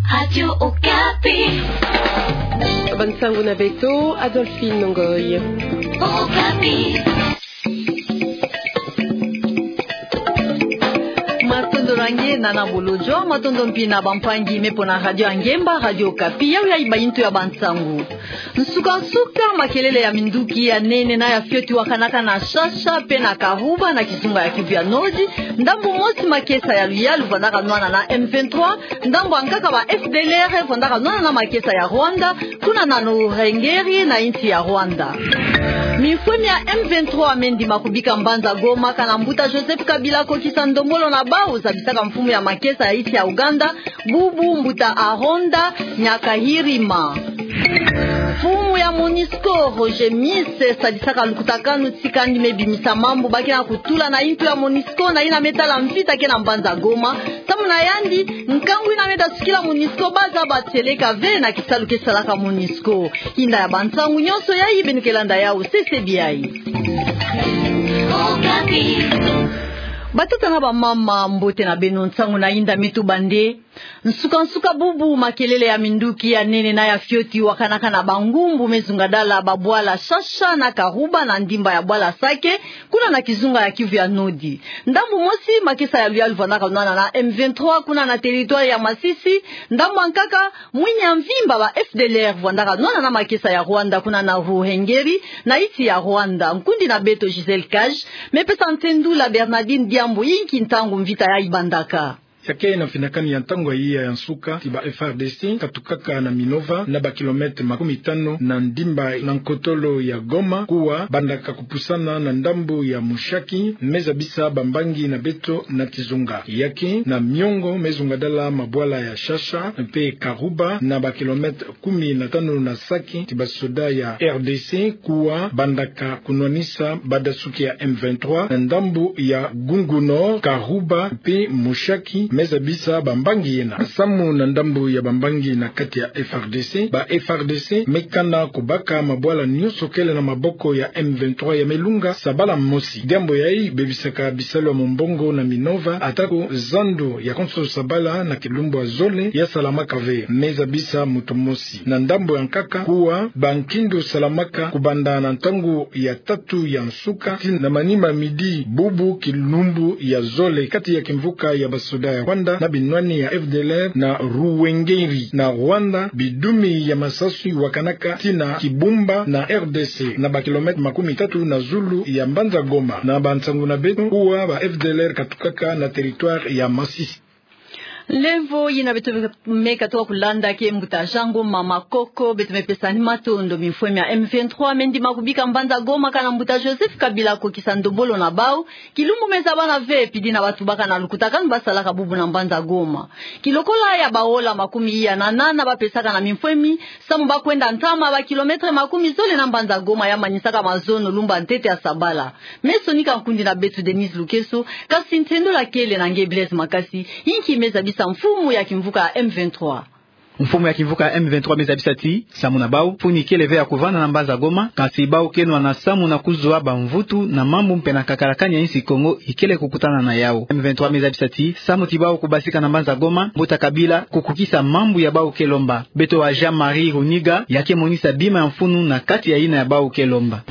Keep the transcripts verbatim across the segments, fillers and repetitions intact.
Radio Okapi. Bansangu na Beto, Adolphine Nongoy. Okapi. Matondo rangi nana bolojo, matondo mpina bampangi mepona radio Angemba, Radio Okapi, ya uya ibayintu ya Bansangu. Nsuka nsuka makelele ya minduki ya nene na ya fyoti wakanaka na shasha pena karuba na kizunga ya Kivu ya Nord. Ndambo mosi makesa ya Luyalu vandaka nwana na M vingt-trois. Ndambo ankaka wa F D L R vandaka nwana na makesa ya Rwanda. Kuna na Ruhengeri na inti ya Rwanda. Mifwemi ya M vingt-trois mendi makubika Mbanza Goma kana mbuta Joseph Kabila kokisa ndombolo na bao zabisaka mfumu ya makesa ya iti ya Uganda. Bubu mbuta Aronda Nyakahirima. Fumu ya Monisco Roger Mise sadisaka lukutakanu tsikandi mebimisa mambo baki na kutula na intu ya Monisco na ina metala mfita kena Mbanza Goma tamu na yandi nkangu ina meta sukila Monisco baza bateleka ve na kisalu kesalaka Monisco hinda ya Bansangu nyoso ya ibenukelanda yao C C B I. Batuta na ba mama mbote na beno nsangu na inda mitu bande nsuka nsuka bubu makelele ya minduki ya nene na ya fyoti wakanaka na bangumbu mezungadala babwala shasha na karuba na ndimba ya bwala sake kuna na kizunga ya Kivu ya Nodi. Ndambu mosi makesa ya Luyalu vanaka nwana na M vingt-trois kuna na territoire ya Masisi. Ndambu ankaka mwini ya mvimba wa F D L R vanaka nwana na makesa ya Rwanda kuna na Ruhengeri na iti ya Rwanda. Mkundi na Beto Giselle Kaj mepesa ntendu la Bernardine Diambo yinki ntangu mvita ya Ibandaka. Yake na finakani ya ntango iya ya nsuka tiba F R D C katukaka na Minova na ba kilometre makumi tano na ndimba na nkotolo ya Goma kuwa bandaka kupusana na ndambu ya Mushaki meza bisa bambangi na Beto na Kizunga yake na Miongo mezungadala mabwala ya Shasha mpe Karuba na ba kilometre kumi na tano na Saki tiba soda ya R D C kuwa bandaka kunwanisa badasuki ya M vingt-trois na ndambu ya Gunguno Karuba mpe Mushaki meza bisa bambangi yena samu na ndambu ya bambangi na kati ya F R D C ba F R D C mekana kubaka mabwala nyoso kele na maboko ya M vingt-trois ya Melunga sabala mosi diambo yai bebisaka bisalo mombongo na Minova atako zando ya konso sabala na kilumbu azole ya Salamaka ve meza bisa mutomosi na ndambo ya nkaka kuwa bankindo Salamaka kubanda na ntangu ya tatu ya nsuka na manima midi bubu kilumbu ya zole kati ya kimvuka ya basoda ya Rwanda na binwani ya F D L R na Ruwengeri na Rwanda bidumi ya Masasu wakanaka tina Kibumba na R D C na ba kilometre makumi tatu na Zulu ya Mbanza Goma na Bansangu na Beto kuwa ba F D L R katukaka na territoire ya Masisi. Levo yina beto meka toa kulanda ke mbuta jango mama koko beto mepesa ni matondo mifwemi ya M vingt-trois mendi makubika Mbanza Goma kana mbuta Joseph Kabila kokisa ndombolo na bao kilumbu meza bana ve pidi na watu baka na lukutaka basalaka bubu na Mbanza Goma kilokola ya baola makumi ya nanana bapesaka na mifwemi samu bakwenda ntama ba kilometre makumi zole na Mbanza Goma ya manyisaka mazono lumba ntete ya sabala meso nika nkundi na Betu Denise Lukeso kasi ntendo la kele na Ngeblaise Makasi inki meza bisa mfumu ya kimvuka M vingt-trois. Mfumu ya kivuka M vingt-trois meza bisati samu na bao puni kele ve ya kuvana na Mbanza Goma kasi bao kenwa na samu na kuzoa bamvutu na mambu mpena kakarakani ya insi Kongo ikele kukutana na yao. M vingt-trois meza bisati samu tibao kubasika na Mbanza Goma mbuta Kabila kukukisa mambu ya bao kelomba Beto wa Jean-Marie Runiga yake monisa bima ya mfunu na kati ya ina ya bao kelomba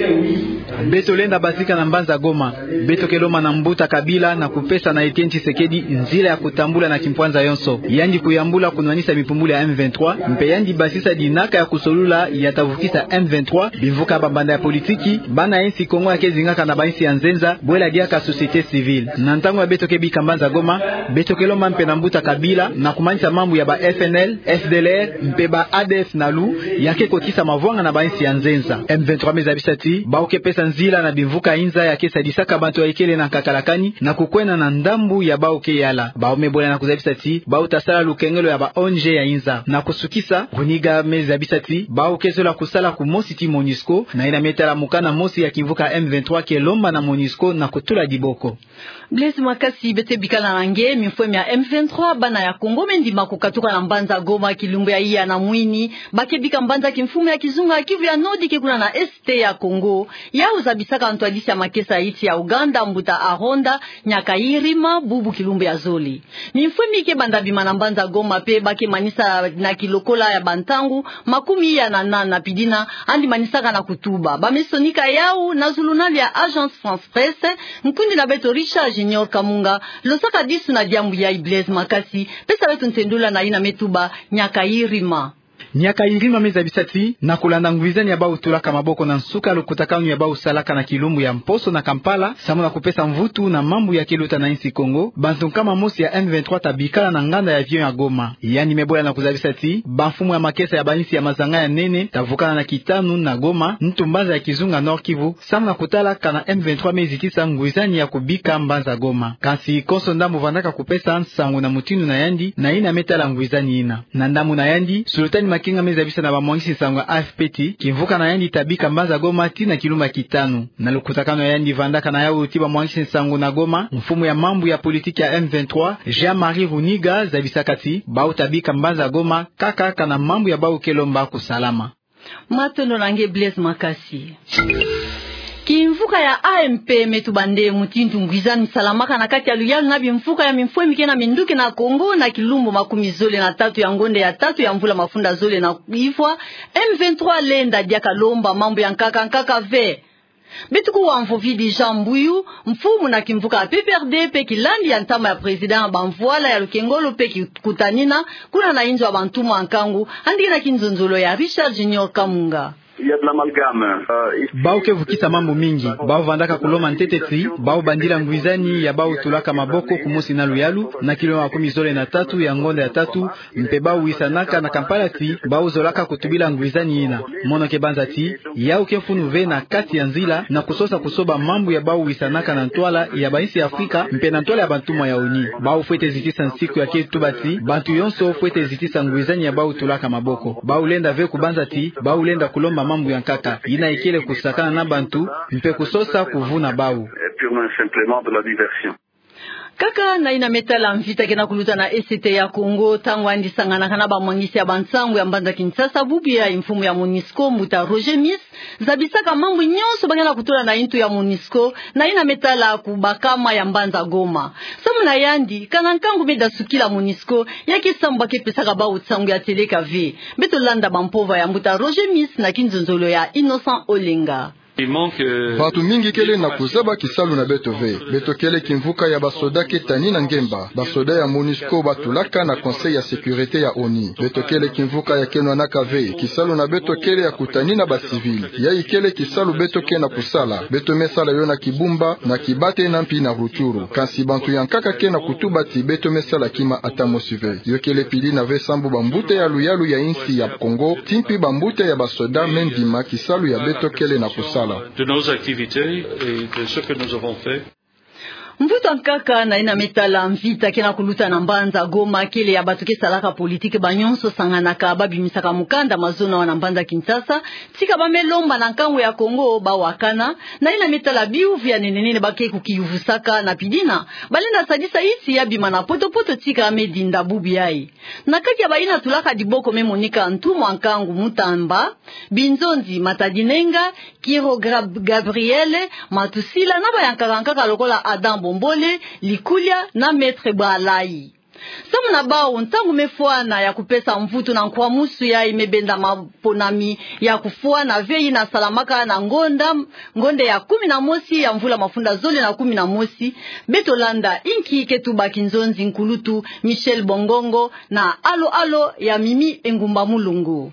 Beto lenda basika na Mbanza Goma Beto kelomba na mbuta Kabila na kupesa na Etienne Tshisekedi nzila ya kutambula na Kimpwanza yonso yandi kuyambula kunwanisa mipumbula ya M vingt-trois mpeyandi basisa dinaka ya kusolula yatavukisa M vingt-trois bivuka bambanda ya politiki bana insi Kongo yake zingaka na bainsi ya nzenza bwela diaka societe civile na ntango ya Beto kebika Mbanza Goma Beto kelomba mpe na mbuta Kabila na kumanisa mambu ya ba F N L F D L R mpe ba A D F nalu yake kokisa mavwanga na bainsi ya nzenza M vingt-trois meza bisati baoke pesa nzila na bivuka inza yake sadisaka bantu ya ikele na kakalakani na kukwena na ndambu ya baoke yala baome bola na kuzabisati bautasala lukengelo ya ba O N G ya inza na kusukisa Runiga meza bisati bao kezo la kusala ku mosi ti Monisco na ina metala mukana mosi ya kivuka M vingt-trois kelomba na Monisco na kutula diboko. Blaise Makasi bete bikala nange mifwemi ya M vingt-trois bana ya Kongo mendi makukatuka na Mbanza Goma kilumbu ya iya na mwini bake bika Mbanza kimfumu ya kizunga Kivu ya Nord kikuna na este ya Kongo ya yao za Bisaka Ntwadisi ya Makesa iti ya Uganda Mbuta Aronda Nyakairima Bubu Kilumbu ya Zoli. Mifumi ke banda bimana mbanza Goma pe bake manisa na kilokola ya Bantangu makumi ya nana na pidina andi manisaka na kutuba. Bamesonika yao na zulunali ya Agence France Presse mkundi na beto Richard Junior Kamunga losaka disu na diambu ya Blaise Makasi pesa wetu ntendula na ina metuba Nyakairima. Nyakairima meza bisati na kulanda ngwizani ya bau tulaka maboko na nsuka lukutakanu ya bau salaka na Kilumbu ya Mposo na Kampala samu na kupesa mvutu na mambu ya kiluta na insi Kongo bantu kama mosi ya M vingt-trois tabikala na nganda ya avion ya Goma yani meboya na kuzabisati banfumu ya Makesa ya banisi ya mazanga ya nene tavukana na Kitanu na Goma ntumbanza ya Kizunga Nord Kivu samu na kutala kana M vingt-trois mezi tisa ngwizani ya kubika mbanza Goma kasi konso ndamu vandaka kupesa sangu na mutinu na yandi na ina metala ngwizani ina na ndamu na yandi sultani Makinga meza bisa na bamwangisi sango A F P T kivuka na yandi tabika mbanza Goma tina Kilumba Kitanu na lukutakano ya yandi vandaka na yao uti bamwangisi sango na Goma mfumu ya mambu ya politiki ya M vingt-trois Jean-Marie Runiga za bisakati bau tabika mbanza Goma kaka kana mambu ya bau Kelomba kusalama Matono nange Blaise Makasi. Kimfuka ya A M P metubande mutintu ngwizani salamaka na kati ya Luyalu na bimfuka ya mimfue mikena minduke na Kongo na Kilumbu makumi zole na tatu ya ngonde ya tatu ya mvula mafunda zole na ifwa M vingt-trois lenda diaka lomba mambo ya nkaka nkaka ve. Betuku wa mfovidi Jambuyu mfumu na kimfuka P P R D pe kilandi ya ntama ya president bamvuala ya Lukengolo pe kutanina kuna na injo wa bantumu ankangu andike na kinzonzolo ya Richard Junior Kamunga. Il y a de l'amalgame. Uh, bao kevukisa mambo mingi bao vandaka kuloma nteteti bao bandila ngwizani ya bao tulaka maboko kumusi na Luyalu na kilo makumi zole na tatu ya ngonde ya tatu mpe bao wisanaka na Kampala ti bao zolaka kutubila ngwizani ina mono ke banzati yao kefunu ve na kati ya nzila na kusosa kusoba mambo ya bao wisanaka na ntwala ya baisi Afrika mpe na ntwala ya bantuma ya oni bao fwete zitisa nsiku ya ketubati bantu yonso fwete zitisa ngwizani ya bao tulaka maboko bao lenda ve kubanzati bao lenda kulomba mambo ya nkaka ina ikele kusakana na bantu mpe kusosa kuvuna bau purement simplement de la diversion. Kaka na ina metala mvita kena kuluta na E C T ya Kongo tangu andi sangana kana ba mwangisi ya bansangu ya mbanda Kinshasa bubi ya mfumu ya MONUSCO Mbuta Roger Miss zabisaka mambo nyonso bangana kutola na intu ya MONUSCO na ina metala kubakama ya mbanza Goma samu na yandi kana nkangu meda sukila MONUSCO yake samba ke pesaka ba utsangu ya teleka ve beto landa bampova ya Mbuta Roger Miss na kinzonzolo ya Innocent Olenga. Batu mingi kele na kuzaba kisalu na beto ve beto kele kimvuka ya basoda ketani na ngemba basoda ya MONUSCO batulaka na conseil ya sécurité ya ONU beto kele kimvuka ya kenwa na kave kisalu na beto kele ya kutani na basivili ya ikele kisalu beto ke na kusala beto mesala yo na Kibumba na Kibate na mpi na Ruchuru kansi bantu yankaka ke na kutubati beto mesala kima atamosive yo kele pili na ve sambu bambute ya Luyalu ya insi ya Kongo timpi bambute ya basoda mendima kisalu ya beto kele na kusala de nos activités et de ce que nous avons fait. Mvuto nkaka na ina metala mvita kena kuluta na mbanza Goma kele ya batuke salaka politike banyonso sanganaka babimisaka mukanda mazona wana mbanza Kinshasa tika bamelomba na nkango ya Kongo bawakana na ina metala biu vya nenenene bake kukiyuvusaka na pidina balinda sadisa iti ya bima na poto poto tika amedinda bubi yai na kaki ya baina tulaka diboko memonika ntumu nkangu mutamba binzonzi matadinenga Kiro Gabriele matusila na bayankaka nkaka lokola Adam Bombole, Likulia na Maître Balai. Samu na bao ntangu mefuana ya kupesa mvutu na nkwa musu ya imebenda maponami ya kufua na vei na salamaka na ngonda ngonde ya kumi na mosi ya mvula mafunda zole na kumi na mosi Betolanda inki ketuba kinzonzi nkulutu Michel Bongongo na alo alo ya Mimi Engumba Mulungu.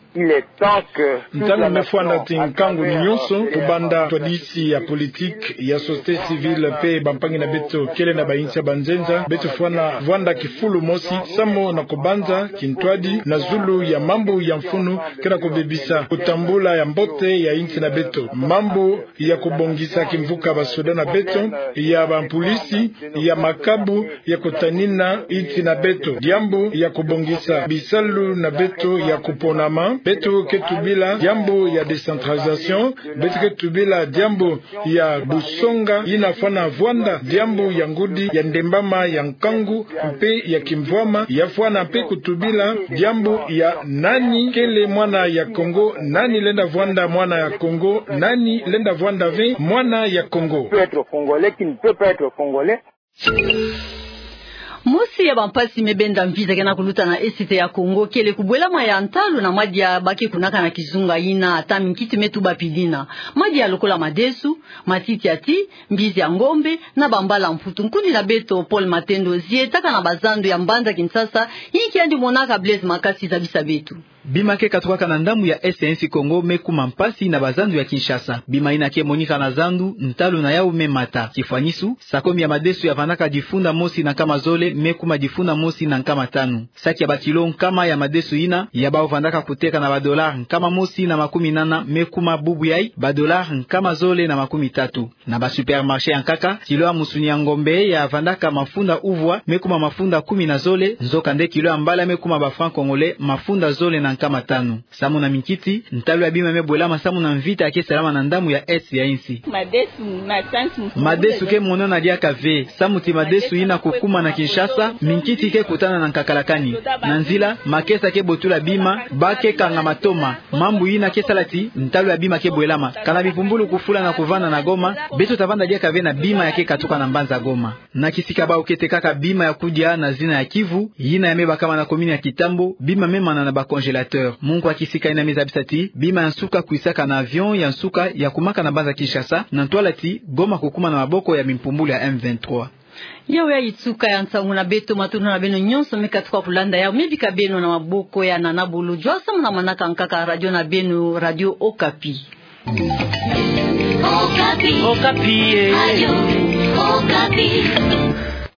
Ntangu mefuana tinkangu nyonso kubanda twadisi ya politique ya société civile pe bampangi na beto kele na baincha banzenza beto fuana vwanda kifulu mosi samo na kubanza kintwadi na zulu ya mambo ya mfunu kena kubebisa kutambula ya mbote ya inchi na beto mambo ya kubongisa kimvuka basoda na beto ya bampolisi ya makabu ya kutanina inchi na beto diambo ya kubongisa bisalu na beto ya kuponama beto ketubila diambo ya decentralisation beto ketubila diambo ya busonga inafana vwanda diambo ya ngudi ya ndembama ya nkangu mpe ya Kimvwama yafwana pe kutubila diambo ya nani kele mwana ya Kongo, nani lenda vwanda mwana ya Kongo, nani lenda vwanda ve mwana ya Kongo. Mosi ya bampasi mebenda mvita kena kuluta na esite ya Kongo kele kubwela mayantalu na madi ya baki kunaka na kizunga ina ata minkiti metu bapidina madi ya lokola madesu matiti ati mbizi ya ngombe na bambala mputu nkundi na beto Paul Matendo zietaka na bazando ya Mbanza Kinshasa hiki andi monaka Blaise Makasi za bisa betu bima ke katuka na ndamu ya S N C Kongo mekuma mpasi na bazandu ya Kinshasa. Bima ina ke monika na zandu ntalu na yao memata kifanisu sakomi ya madesu ya vanaka difunda mosi na kama zole mekuma difunda mosi na nkama tanu. Saki ya bakilo nkama ya madesu ina ya bao vandaka kuteka na badolar nkama mosi na makumi nana mekuma bubu yai badolar nkama zole na makumi tatu. Na ba supermarché ya nkaka kilo ya musuni ya ngombe ya vandaka mafunda uvwa mekuma mafunda kumi na zole nzoka nde kilo ya mbala mekuma ba franc congolais mafunda zole na nkama tanu. Samu na minkiti ntalu ya bima mebwela samu na mvita ake salama na ndamu ya S ya insi madesu na sansu madesu ke mono na dia kave samu ti madesu ina kukuma na Kinshasa minkiti ke kutana na Nkakalakani na nzila makesa ke botula bima bake kanga matoma mambu ina ke salati ntalu ya bima ke bwelama kana bipumbulu kufula na kuvana na Goma beto tavanda dia kave na bima yake katuka na Mbanza Goma na kisika ba ukete kaka bima ya kudia na zina ya Kivu yina ya meba kama na komini ya Kitambo bima mema na ba congelateur Mungu akisika ina meza bisati bima ya nsuka kuisaka na avion ya nsuka ya kumaka na Mbanza Kinshasa na ntwalati Goma kukuma na maboko ya mimpumbulu ya M vingt-trois. Yao ya itsuka ya nsangu na beto matunu na beno nyonso mekatuka kulanda ya mebika beno na maboko ya nanabulu jwasa muna manaka nkaka radio na beno radio Okapi. Okapi. Okapi. Radio Okapi.